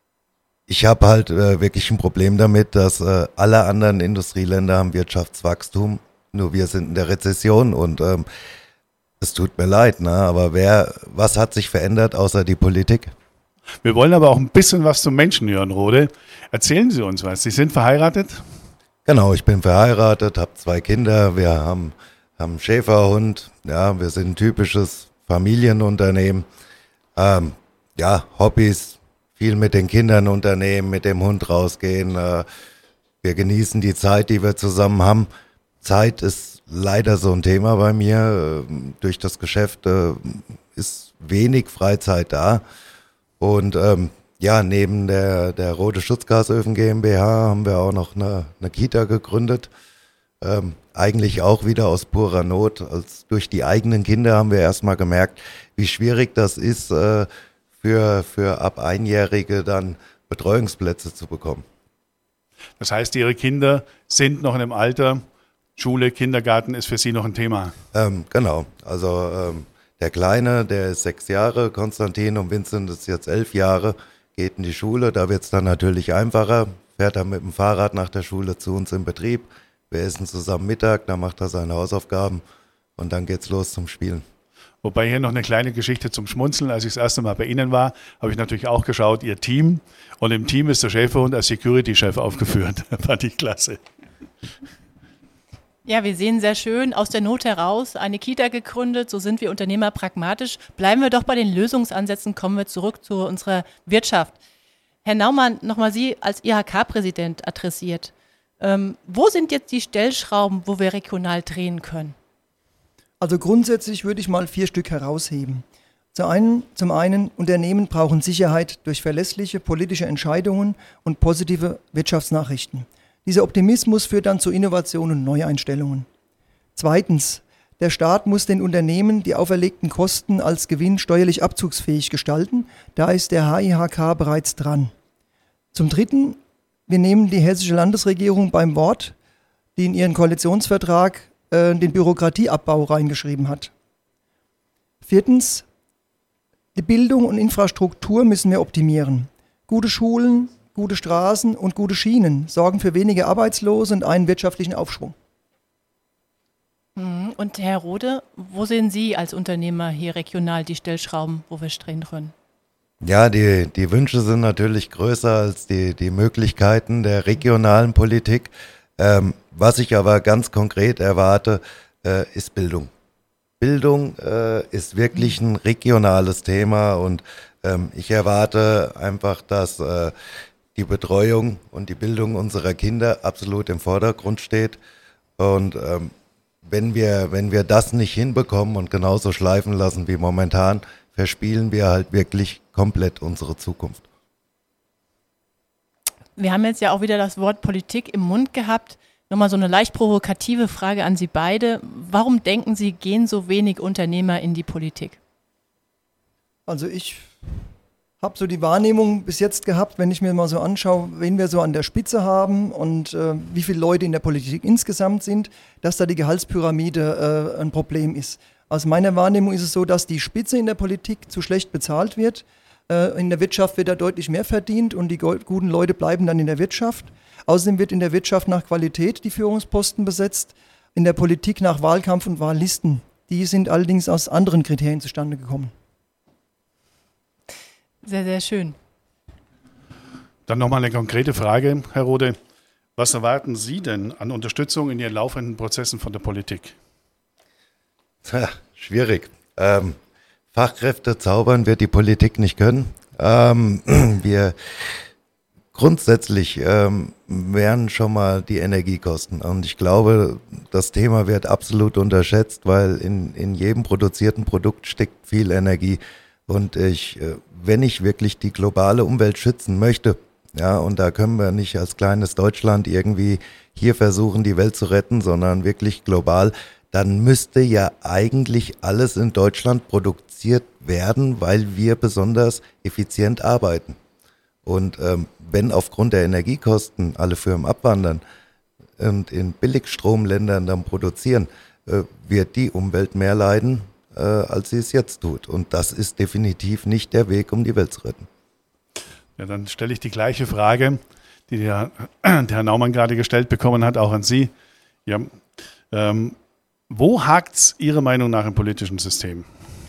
ich habe halt äh, wirklich ein Problem damit, dass äh, alle anderen Industrieländer haben Wirtschaftswachstum, nur wir sind in der Rezession, und ähm, es tut mir leid, ne? Aber wer, was hat sich verändert außer die Politik? Wir wollen aber auch ein bisschen was zum Menschen hören, Rode. Erzählen Sie uns was. Sie sind verheiratet? Genau, ich bin verheiratet, habe zwei Kinder, wir haben, haben einen Schäferhund, ja, wir sind ein typisches Familienunternehmen. Ähm, ja, Hobbys, viel mit den Kindern unternehmen, mit dem Hund rausgehen. Äh, wir genießen die Zeit, die wir zusammen haben. Zeit ist leider so ein Thema bei mir. Durch das Geschäft äh, ist wenig Freizeit da. Und ähm, ja, neben der, der Rote Schutzgasöfen GmbH haben wir auch noch eine, eine Kita gegründet. Ähm, eigentlich auch wieder aus purer Not. Als durch die eigenen Kinder haben wir erstmal gemerkt, wie schwierig das ist, äh, für, für ab Einjährige dann Betreuungsplätze zu bekommen. Das heißt, Ihre Kinder sind noch in einem Alter, Schule, Kindergarten ist für Sie noch ein Thema. Ähm, genau, also ähm, der Kleine, der ist sechs Jahre, Konstantin, und Vincent ist jetzt elf Jahre, geht in die Schule, da wird es dann natürlich einfacher, fährt er mit dem Fahrrad nach der Schule zu uns im Betrieb, wir essen zusammen Mittag, dann macht er seine Hausaufgaben und dann geht's los zum Spielen. Wobei hier noch eine kleine Geschichte zum Schmunzeln. Als ich das erste Mal bei Ihnen war, habe ich natürlich auch geschaut, Ihr Team. Und im Team ist der Schäferhund als Security-Chef aufgeführt. Fand ich klasse. Ja, wir sehen sehr schön aus der Not heraus eine Kita gegründet. So sind wir Unternehmer pragmatisch. Bleiben wir doch bei den Lösungsansätzen, kommen wir zurück zu unserer Wirtschaft. Herr Naumann, nochmal Sie als I H K-Präsident adressiert. Ähm, wo sind jetzt die Stellschrauben, wo wir regional drehen können? Also grundsätzlich würde ich mal vier Stück herausheben. Zum einen, zum einen, Unternehmen brauchen Sicherheit durch verlässliche politische Entscheidungen und positive Wirtschaftsnachrichten. Dieser Optimismus führt dann zu Innovationen und Neueinstellungen. Zweitens, der Staat muss den Unternehmen die auferlegten Kosten als Gewinn steuerlich abzugsfähig gestalten. Da ist der H I H K bereits dran. Zum Dritten wir nehmen die hessische Landesregierung beim Wort, die in ihren Koalitionsvertrag äh, den Bürokratieabbau reingeschrieben hat. Viertens, die Bildung und Infrastruktur müssen wir optimieren. Gute Schulen, gute Straßen und gute Schienen sorgen für weniger Arbeitslose und einen wirtschaftlichen Aufschwung. Und Herr Rode, wo sehen Sie als Unternehmer hier regional die Stellschrauben, wo wir drehen können? Ja, die, die Wünsche sind natürlich größer als die, die Möglichkeiten der regionalen Politik. Ähm, was ich aber ganz konkret erwarte, äh, ist Bildung. Bildung äh, ist wirklich ein regionales Thema und ähm, ich erwarte einfach, dass äh, die Betreuung und die Bildung unserer Kinder absolut im Vordergrund steht. Und ähm, wenn wir, wenn wir das nicht hinbekommen und genauso schleifen lassen wie momentan, verspielen wir halt wirklich komplett unsere Zukunft. Wir haben jetzt ja auch wieder das Wort Politik im Mund gehabt. Nochmal so eine leicht provokative Frage an Sie beide. Warum denken Sie, gehen so wenig Unternehmer in die Politik? Also ich habe so die Wahrnehmung bis jetzt gehabt, wenn ich mir mal so anschaue, wen wir so an der Spitze haben und äh, wie viele Leute in der Politik insgesamt sind, dass da die Gehaltspyramide äh, ein Problem ist. Aus meiner Wahrnehmung ist es so, dass die Spitze in der Politik zu schlecht bezahlt wird. Äh, in der Wirtschaft wird da deutlich mehr verdient und die go- guten Leute bleiben dann in der Wirtschaft. Außerdem wird in der Wirtschaft nach Qualität die Führungsposten besetzt, in der Politik nach Wahlkampf und Wahllisten. Die sind allerdings aus anderen Kriterien zustande gekommen. Sehr, sehr schön. Dann nochmal eine konkrete Frage, Herr Rode. Was erwarten Sie denn an Unterstützung in Ihren laufenden Prozessen von der Politik? Ja, schwierig. Ähm, Fachkräfte zaubern wird die Politik nicht können. Ähm, wir grundsätzlich ähm, wären schon mal die Energiekosten. Und ich glaube, das Thema wird absolut unterschätzt, weil in, in jedem produzierten Produkt steckt viel Energie. Und ich, äh, wenn ich wirklich die globale Umwelt schützen möchte, ja, und da können wir nicht als kleines Deutschland irgendwie hier versuchen, die Welt zu retten, sondern wirklich global, dann müsste ja eigentlich alles in Deutschland produziert werden, weil wir besonders effizient arbeiten. Und ähm, wenn aufgrund der Energiekosten alle Firmen abwandern und in Billigstromländern dann produzieren, äh, wird die Umwelt mehr leiden, äh, als sie es jetzt tut. Und das ist definitiv nicht der Weg, um die Welt zu retten. Ja, dann stelle ich die gleiche Frage, die der, der Herr Naumann gerade gestellt bekommen hat, auch an Sie. Ja, ähm, wo hakt es Ihrer Meinung nach im politischen System?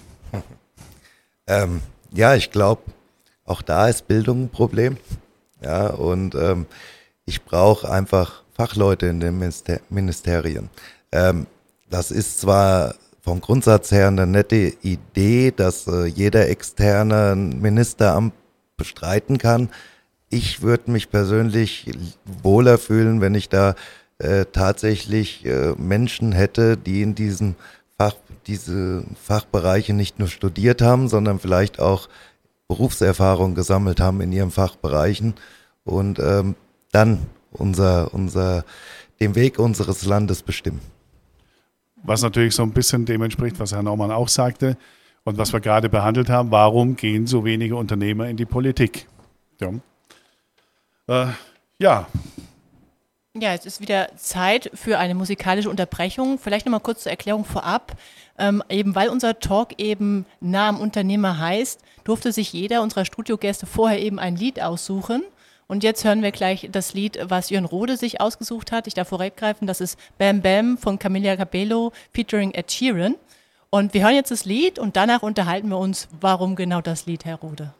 Ähm, ja, ich glaube, auch da ist Bildung ein Problem. Ja, und ähm, ich brauche einfach Fachleute in den Minister- Ministerien. Ähm, das ist zwar vom Grundsatz her eine nette Idee, dass äh, jeder externe ein Ministeramt bestreiten kann. Ich würde mich persönlich wohler fühlen, wenn ich da äh, tatsächlich äh, Menschen hätte, die in diesem Fach, diese Fachbereiche nicht nur studiert haben, sondern vielleicht auch Berufserfahrung gesammelt haben in ihren Fachbereichen und ähm, dann unser, unser, den Weg unseres Landes bestimmen. Was natürlich so ein bisschen dem entspricht, was Herr Naumann auch sagte und was wir gerade behandelt haben, warum gehen so wenige Unternehmer in die Politik? Ja. Äh, ja. Ja, es ist wieder Zeit für eine musikalische Unterbrechung. Vielleicht nochmal kurz zur Erklärung vorab. Ähm, eben weil unser Talk eben nah am Unternehmer heißt, durfte sich jeder unserer Studiogäste vorher eben ein Lied aussuchen. Und jetzt hören wir gleich das Lied, was Jörn Rode sich ausgesucht hat. Ich darf vorweggreifen, das ist Bam Bam von Camila Cabello featuring Ed Sheeran. Und wir hören jetzt das Lied und danach unterhalten wir uns, warum genau das Lied, Herr Rode.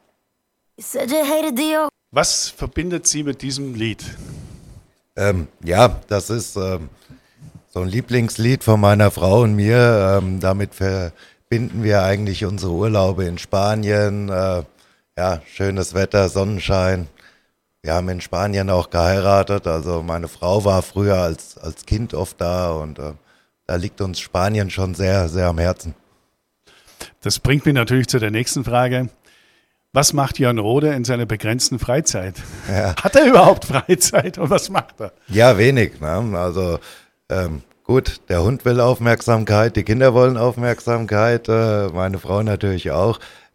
Was verbindet Sie mit diesem Lied? Ähm, ja, das ist ähm, so ein Lieblingslied von meiner Frau und mir. Ähm, damit verbinden wir eigentlich unsere Urlaube in Spanien. Äh, ja, schönes Wetter, Sonnenschein. Wir haben in Spanien auch geheiratet. Also meine Frau war früher als, als Kind oft da und äh, da liegt uns Spanien schon sehr, sehr am Herzen. Das bringt mich natürlich zu der nächsten Frage. Was macht Jörn Rode in seiner begrenzten Freizeit? Ja. Hat er überhaupt Freizeit und was macht er? Ja, wenig. Ne? Also ähm, gut, der Hund will Aufmerksamkeit, die Kinder wollen Aufmerksamkeit, äh, meine Frau natürlich auch.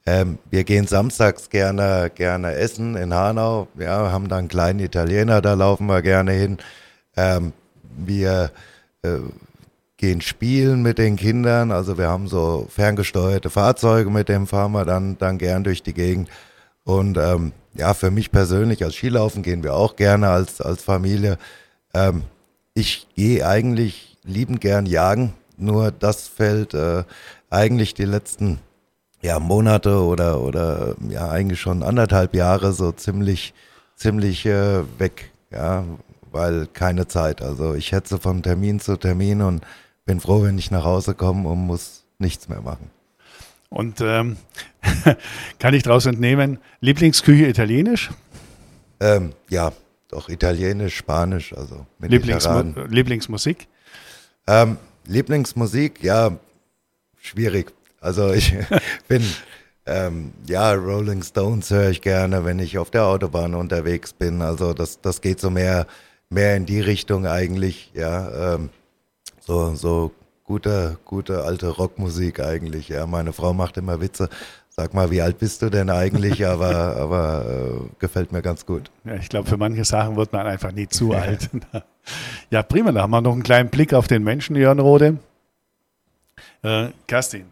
Ähm, wir gehen samstags gerne, gerne essen in Hanau. Ja, haben da einen kleinen Italiener, da laufen wir gerne hin. Ähm, wir äh, gehen spielen mit den Kindern. Also wir haben so ferngesteuerte Fahrzeuge, mit dem fahren wir dann, dann gern durch die Gegend. Und ähm, ja, für mich persönlich als Skilaufen gehen wir auch gerne als, als Familie. Ähm, ich gehe eigentlich liebend gern jagen, nur das fällt äh, eigentlich die letzten ja, Monate oder, oder ja eigentlich schon anderthalb Jahre so ziemlich, ziemlich äh, weg, ja, weil keine Zeit. Also ich hetze von Termin zu Termin und bin froh, wenn ich nach Hause komme und muss nichts mehr machen. Und ähm, kann ich daraus entnehmen, Lieblingsküche italienisch? Ähm, ja, doch italienisch, spanisch, also Lieblingsmu- Lieblingsmusik? Ähm, Lieblingsmusik, ja, schwierig. Also ich bin, ähm, ja, Rolling Stones höre ich gerne, wenn ich auf der Autobahn unterwegs bin. Also das, das geht so mehr, mehr in die Richtung eigentlich, ja. Ähm, so, so gute, gute alte Rockmusik eigentlich, ja. Meine Frau macht immer Witze. Sag mal, wie alt bist du denn eigentlich? Aber, aber äh, gefällt mir ganz gut. Ja, ich glaube, für manche Sachen wird man einfach nie zu alt. Ja, prima. Da haben wir noch einen kleinen Blick auf den Menschen, Jörn Rode. Äh, Kerstin.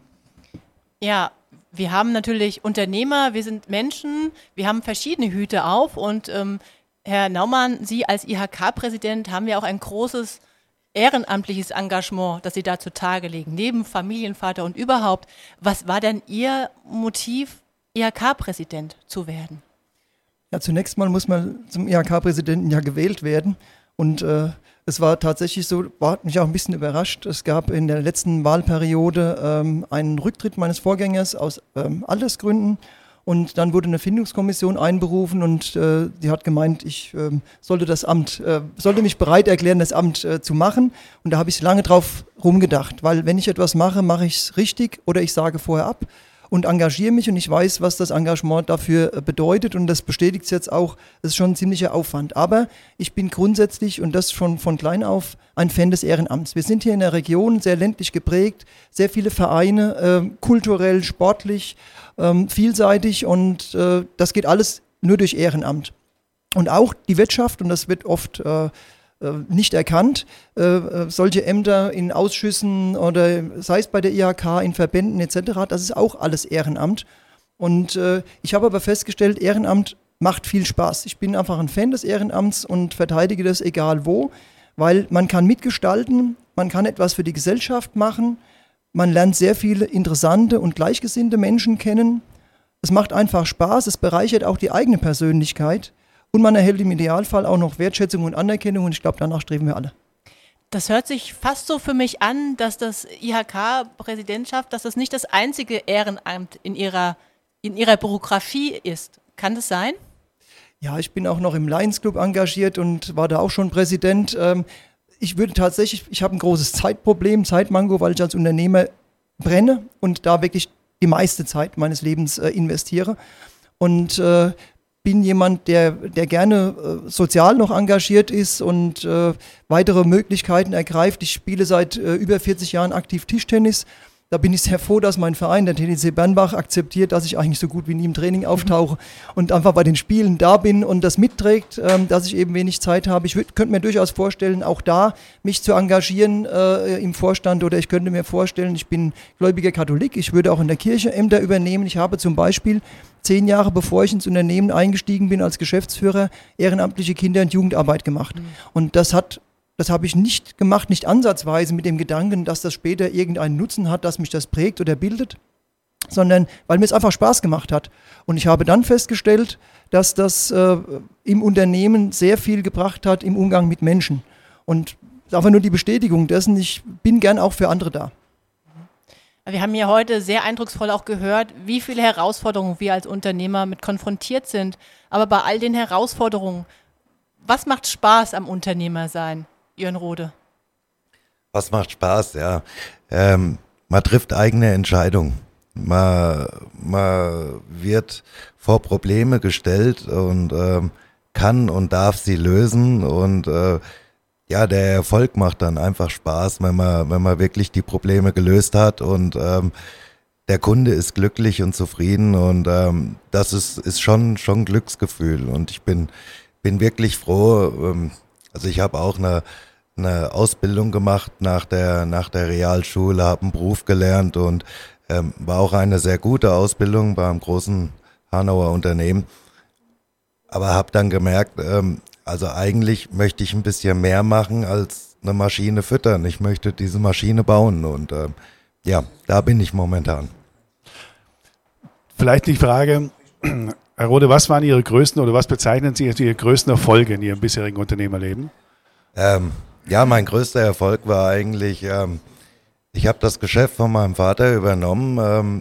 Ja, wir haben natürlich Unternehmer, wir sind Menschen, wir haben verschiedene Hüte auf und ähm, Herr Naumann, Sie als I H K-Präsident haben ja auch ein großes ehrenamtliches Engagement, das Sie da zutage legen, neben Familienvater und überhaupt. Was war denn Ihr Motiv, I H K-Präsident zu werden? Ja, zunächst mal muss man zum I H K-Präsidenten ja gewählt werden und äh, es war tatsächlich so, hat mich auch ein bisschen überrascht. Es gab in der letzten Wahlperiode ähm, einen Rücktritt meines Vorgängers aus ähm, Altersgründen. Und dann wurde eine Findungskommission einberufen und äh, die hat gemeint, ich äh, sollte das Amt, äh, sollte mich bereit erklären, das Amt äh, zu machen. Und da habe ich lange drauf rumgedacht, weil wenn ich etwas mache, mache ich es richtig oder ich sage vorher ab und engagiere mich und ich weiß, was das Engagement dafür äh, bedeutet und das bestätigt es jetzt auch, es ist schon ein ziemlicher Aufwand. Aber ich bin grundsätzlich und das schon von klein auf ein Fan des Ehrenamts. Wir sind hier in der Region sehr ländlich geprägt, sehr viele Vereine, äh, kulturell, sportlich, ähm, vielseitig und äh, das geht alles nur durch Ehrenamt. Und auch die Wirtschaft, und das wird oft äh, nicht erkannt, äh, solche Ämter in Ausschüssen oder sei es bei der I H K, in Verbänden et cetera, das ist auch alles Ehrenamt. Und äh, ich habe aber festgestellt, Ehrenamt macht viel Spaß. Ich bin einfach ein Fan des Ehrenamts und verteidige das egal wo, weil man kann mitgestalten, man kann etwas für die Gesellschaft machen, man lernt sehr viele interessante und gleichgesinnte Menschen kennen. Es macht einfach Spaß, es bereichert auch die eigene Persönlichkeit. Und man erhält im Idealfall auch noch Wertschätzung und Anerkennung und ich glaube, danach streben wir alle. Das hört sich fast so für mich an, dass das I H K-Präsidentschaft, dass das nicht das einzige Ehrenamt in ihrer, in ihrer Biografie ist. Kann das sein? Ja, ich bin auch noch im Lions Club engagiert und war da auch schon Präsident. Ich würde tatsächlich, ich habe ein großes Zeitproblem, Zeitmanko, weil ich als Unternehmer brenne und da wirklich die meiste Zeit meines Lebens investiere. Und äh, bin jemand, der, der gerne äh, sozial noch engagiert ist und äh, weitere Möglichkeiten ergreift. Ich spiele seit äh, über vierzig Jahren aktiv Tischtennis. Da bin ich sehr froh, dass mein Verein, der T D C Bernbach, akzeptiert, dass ich eigentlich so gut wie nie im Training auftauche und einfach bei den Spielen da bin und das mitträgt, ähm, dass ich eben wenig Zeit habe. Ich könnte mir durchaus vorstellen, auch da mich zu engagieren äh, im Vorstand oder ich könnte mir vorstellen, ich bin gläubiger Katholik, ich würde auch in der Kirche Ämter übernehmen. Ich habe zum Beispiel zehn Jahre bevor ich ins Unternehmen eingestiegen bin als Geschäftsführer, ehrenamtliche Kinder- und Jugendarbeit gemacht. Mhm. Und das hat Das habe ich nicht gemacht, nicht ansatzweise mit dem Gedanken, dass das später irgendeinen Nutzen hat, dass mich das prägt oder bildet, sondern weil mir es einfach Spaß gemacht hat. Und ich habe dann festgestellt, dass das äh, im Unternehmen sehr viel gebracht hat im Umgang mit Menschen. Und das ist einfach nur die Bestätigung dessen, ich bin gern auch für andere da. Wir haben ja heute sehr eindrucksvoll auch gehört, wie viele Herausforderungen wir als Unternehmer mit konfrontiert sind. Aber bei all den Herausforderungen, was macht Spaß am Unternehmersein? Jörn Rode. Was macht Spaß, ja. Ähm, man trifft eigene Entscheidungen. Man, man wird vor Probleme gestellt und ähm, kann und darf sie lösen. Und äh, ja, der Erfolg macht dann einfach Spaß, wenn man, wenn man wirklich die Probleme gelöst hat. Und ähm, der Kunde ist glücklich und zufrieden und ähm, das ist, ist schon, schon ein Glücksgefühl und ich bin, bin wirklich froh. Ähm, also ich habe auch eine, eine Ausbildung gemacht nach der, nach der Realschule, habe einen Beruf gelernt und ähm, war auch eine sehr gute Ausbildung bei einem großen Hanauer Unternehmen. Aber habe dann gemerkt, ähm, also eigentlich möchte ich ein bisschen mehr machen als eine Maschine füttern. Ich möchte diese Maschine bauen und ähm, ja, da bin ich momentan. Vielleicht die Frage, Herr Rode, was waren Ihre größten oder was bezeichnen Sie als Ihre größten Erfolge in Ihrem bisherigen Unternehmerleben? Ähm, ja, mein größter Erfolg war eigentlich, ähm, ich habe das Geschäft von meinem Vater übernommen, ähm,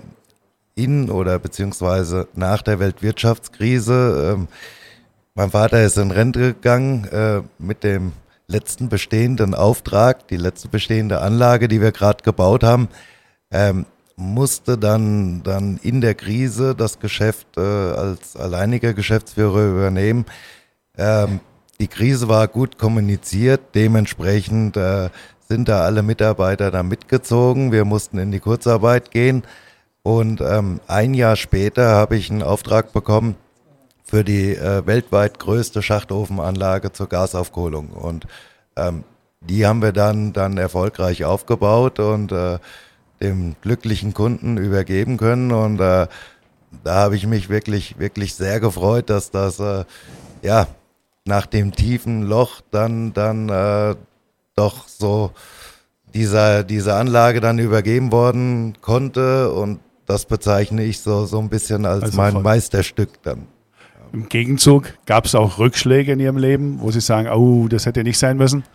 in oder beziehungsweise nach der Weltwirtschaftskrise. Ähm, mein Vater ist in Rente gegangen äh, mit dem letzten bestehenden Auftrag, die letzte bestehende Anlage, die wir gerade gebaut haben, ähm, musste dann, dann in der Krise das Geschäft äh, als alleiniger Geschäftsführer übernehmen. Ähm, die Krise war gut kommuniziert, dementsprechend äh, sind da alle Mitarbeiter da mitgezogen. Wir mussten in die Kurzarbeit gehen und ähm, ein Jahr später habe ich einen Auftrag bekommen für die äh, weltweit größte Schachtofenanlage zur Gasaufkohlung und ähm, die haben wir dann, dann erfolgreich aufgebaut und äh, dem glücklichen Kunden übergeben können und äh, da habe ich mich wirklich, wirklich sehr gefreut, dass das äh, ja nach dem tiefen Loch dann, dann äh, doch so dieser, diese Anlage dann übergeben worden konnte und das bezeichne ich so, so ein bisschen als Also mein voll. Meisterstück dann. Im Gegenzug gab es auch Rückschläge in Ihrem Leben, wo Sie sagen, oh, das hätte nicht sein müssen?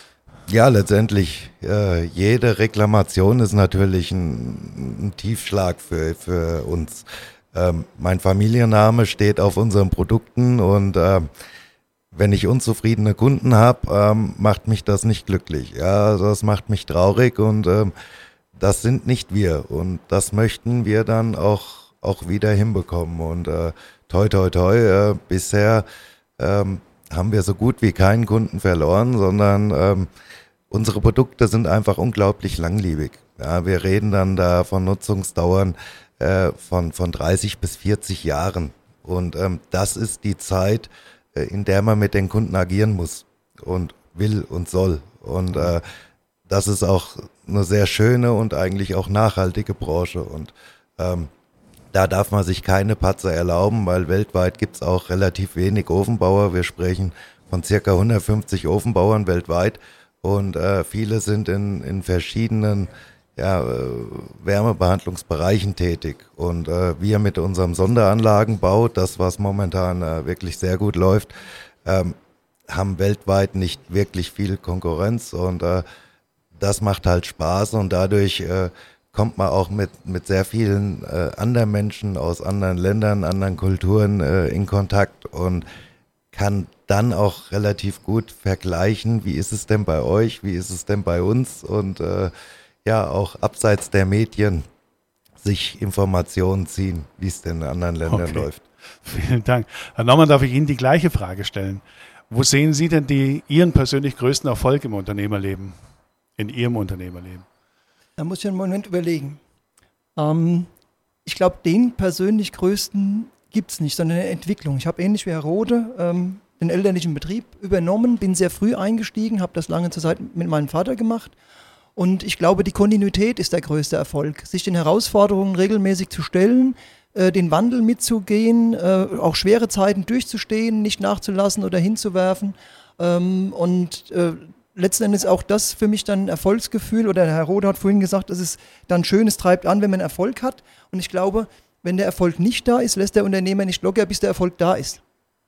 Ja, letztendlich, äh, jede Reklamation ist natürlich ein, ein Tiefschlag für, für uns. Ähm, mein Familienname steht auf unseren Produkten und äh, wenn ich unzufriedene Kunden habe, ähm, macht mich das nicht glücklich. Ja, das macht mich traurig und ähm, das sind nicht wir und das möchten wir dann auch, auch wieder hinbekommen und äh, toi toi toi, äh, bisher ähm, haben wir so gut wie keinen Kunden verloren, sondern ähm, unsere Produkte sind einfach unglaublich langlebig. Ja, wir reden dann da von Nutzungsdauern äh, von, von dreißig bis vierzig Jahren. Und ähm, das ist die Zeit, äh, in der man mit den Kunden agieren muss und will und soll. Und äh, das ist auch eine sehr schöne und eigentlich auch nachhaltige Branche. Und ähm, da darf man sich keine Patzer erlauben, weil weltweit gibt es auch relativ wenig Ofenbauer. Wir sprechen von circa hundertfünfzig Ofenbauern weltweit. Und äh, viele sind in, in verschiedenen ja, äh, Wärmebehandlungsbereichen tätig. Und äh, wir mit unserem Sonderanlagenbau, das was momentan äh, wirklich sehr gut läuft, ähm, haben weltweit nicht wirklich viel Konkurrenz. Und äh, das macht halt Spaß und dadurch äh, kommt man auch mit, mit sehr vielen äh, anderen Menschen aus anderen Ländern, anderen Kulturen äh, in Kontakt und kann dann auch relativ gut vergleichen, wie ist es denn bei euch, wie ist es denn bei uns und äh, ja, auch abseits der Medien sich Informationen ziehen, wie es denn in anderen Ländern Okay. läuft. Vielen Dank. Herr Naumann, darf ich Ihnen die gleiche Frage stellen? Wo sehen Sie denn die, Ihren persönlich größten Erfolg im Unternehmerleben, in Ihrem Unternehmerleben? Da muss ich einen Moment überlegen. Ähm, ich glaube, den persönlich größten gibt es nicht, sondern eine Entwicklung. Ich habe ähnlich wie Herr Rode ähm, den elterlichen Betrieb übernommen, bin sehr früh eingestiegen, habe das lange zur Zeit mit meinem Vater gemacht. Und ich glaube, die Kontinuität ist der größte Erfolg. Sich den Herausforderungen regelmäßig zu stellen, äh, den Wandel mitzugehen, äh, auch schwere Zeiten durchzustehen, nicht nachzulassen oder hinzuwerfen. Ähm, und äh, letzten Endes auch das für mich dann ein Erfolgsgefühl. Oder Herr Rode hat vorhin gesagt, es ist dann schön, es treibt an, wenn man Erfolg hat. Und ich glaube, wenn der Erfolg nicht da ist, lässt der Unternehmer nicht locker, bis der Erfolg da ist.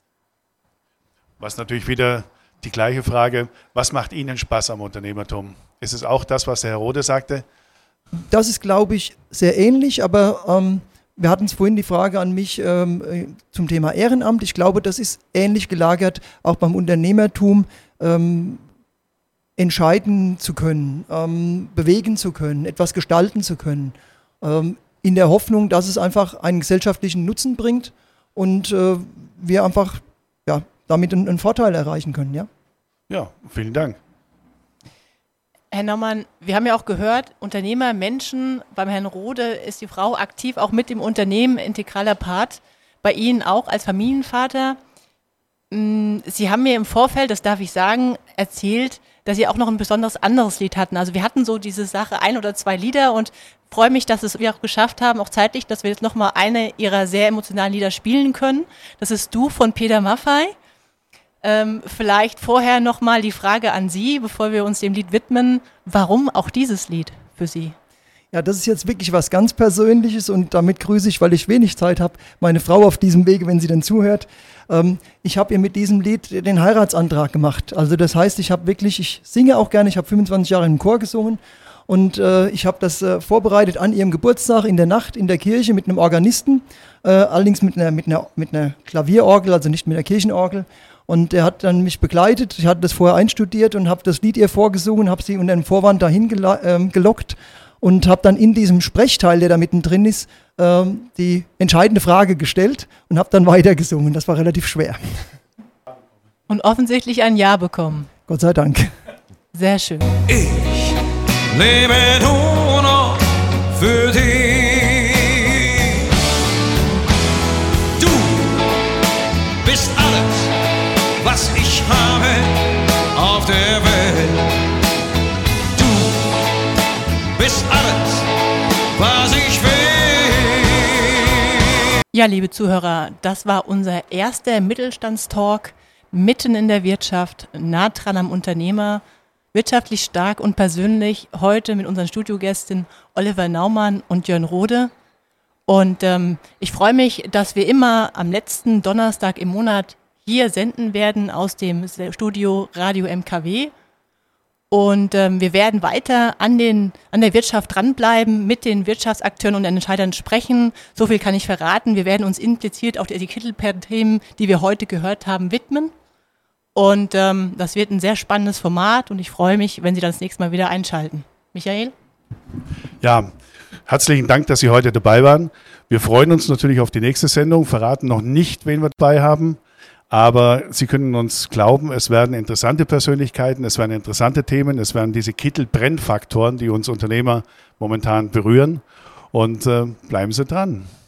Was natürlich wieder die gleiche Frage, was macht Ihnen Spaß am Unternehmertum? Ist es auch das, was der Herr Rode sagte? Das ist, glaube ich, sehr ähnlich, aber ähm, wir hatten es vorhin die Frage an mich ähm, äh, zum Thema Ehrenamt. Ich glaube, das ist ähnlich gelagert, auch beim Unternehmertum, ähm, entscheiden zu können, ähm, bewegen zu können, etwas gestalten zu können, ähm, in der Hoffnung, dass es einfach einen gesellschaftlichen Nutzen bringt und äh, wir einfach ja, damit einen, einen Vorteil erreichen können. Ja? Ja, vielen Dank. Herr Naumann, wir haben ja auch gehört, Unternehmer, Menschen, beim Herrn Rode ist die Frau aktiv auch mit dem Unternehmen, integraler Part, bei Ihnen auch als Familienvater. Sie haben mir im Vorfeld, das darf ich sagen, erzählt, dass Sie auch noch ein besonderes anderes Lied hatten. Also wir hatten so diese Sache, ein oder zwei Lieder und freue mich, dass es wir auch geschafft haben, auch zeitlich, dass wir jetzt nochmal eine Ihrer sehr emotionalen Lieder spielen können. Das ist Du von Peter Maffay. Ähm, vielleicht vorher nochmal die Frage an Sie, bevor wir uns dem Lied widmen. Warum auch dieses Lied für Sie? Ja, das ist jetzt wirklich was ganz Persönliches und damit grüße ich, weil ich wenig Zeit habe, meine Frau auf diesem Wege, wenn sie denn zuhört. Ähm, ich habe ihr mit diesem Lied den Heiratsantrag gemacht. Also das heißt, ich habe wirklich, ich singe auch gerne, ich habe fünfundzwanzig Jahre im Chor gesungen und äh, ich habe das äh, vorbereitet an ihrem Geburtstag in der Nacht in der Kirche mit einem Organisten, äh, allerdings mit einer, mit einer, mit einer Klavierorgel, also nicht mit einer Kirchenorgel. Und er hat dann mich begleitet, ich hatte das vorher einstudiert und habe das Lied ihr vorgesungen, habe sie unter dem Vorwand dahin gelo- äh, gelockt. Und habe dann in diesem Sprechteil, der da mittendrin ist, ähm, die entscheidende Frage gestellt und habe dann weitergesungen. Das war relativ schwer. Und offensichtlich ein Ja bekommen. Gott sei Dank. Sehr schön. Ich lebe nur noch für dich. Du bist alles, was ich habe auf der Welt. Bist alles, was ich will. Ja, liebe Zuhörer, das war unser erster Mittelstandstalk mitten in der Wirtschaft, nah dran am Unternehmer, wirtschaftlich stark und persönlich. Heute mit unseren Studiogästen Oliver Naumann und Jörn Rode. Und ähm, ich freue mich, dass wir immer am letzten Donnerstag im Monat hier senden werden aus dem Studio Radio M K W. Und ähm, wir werden weiter an, den, an der Wirtschaft dranbleiben, mit den Wirtschaftsakteuren und Entscheidern sprechen. So viel kann ich verraten. Wir werden uns impliziert auch die Etikettelthemen, die wir heute gehört haben, widmen. Und ähm, das wird ein sehr spannendes Format und ich freue mich, wenn Sie das nächste Mal wieder einschalten. Michael? Ja, herzlichen Dank, dass Sie heute dabei waren. Wir freuen uns natürlich auf die nächste Sendung, verraten noch nicht, wen wir dabei haben. Aber Sie können uns glauben, es werden interessante Persönlichkeiten, es werden interessante Themen, es werden diese Kittelbrennfaktoren, die uns Unternehmer momentan berühren. Und äh, bleiben Sie dran.